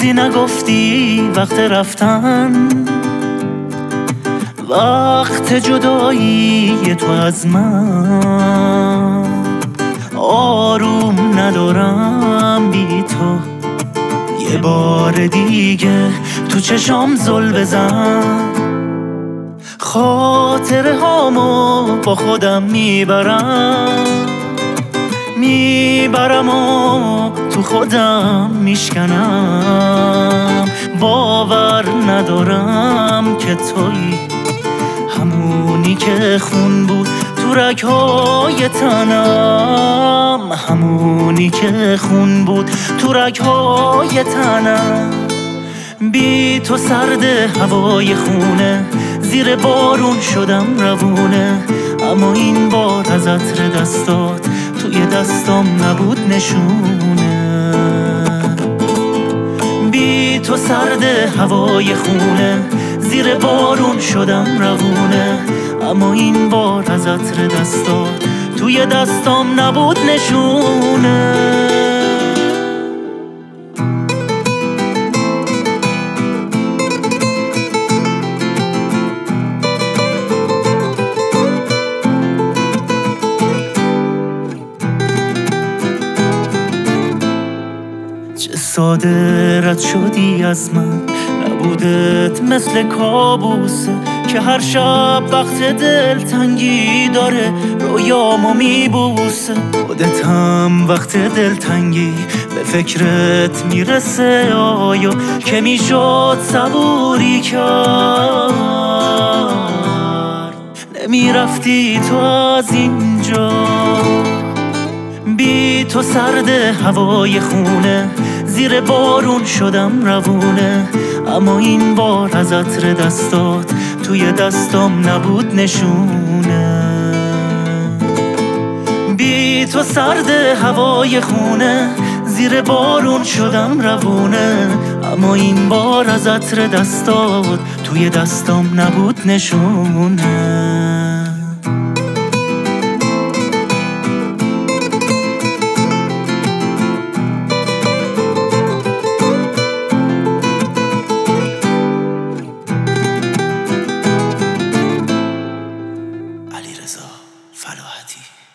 چیزی نگفتی وقت رفتن، وقت جدایی تو از من. آروم ندارم بی تو، یه بار دیگه تو چشام زل بزن. خاطره هامو با خودم میبرم و تو خودم میشکنم. باور ندارم که تویی همونی که خون بود تو رگ‌های تنم، همونی که خون بود تو رگ‌های تنم. بی تو سرد هوای خونه، زیر بارون شدم روونه. اما این بار از عطر دستات توی دستام نبود نشونه. بی تو سرد هوای خونه، زیر بارون شدم روونه. اما این بار از عطر دستات توی دستام نبود نشونه. چه ساده رد شدی از من، نبودت مثل کابوسه که هر شب وقت دلتنگی داره رویامو میبوسه. خودت هم وقت دلتنگی به فکرت میرسه، آیا که میشد صبوری کرد؟ نمیرفتی تو از اینجا. بی تو سرد هوای خونه، زیر بارون شدم روونه. اما این بار از عطر دستات توی دستام نبود نشونه. بی تو سرد هوای خونه، زیر بارون شدم روونه. اما این بار از عطر دستات توی دستام نبود نشونه. علیرضا فلاحتی.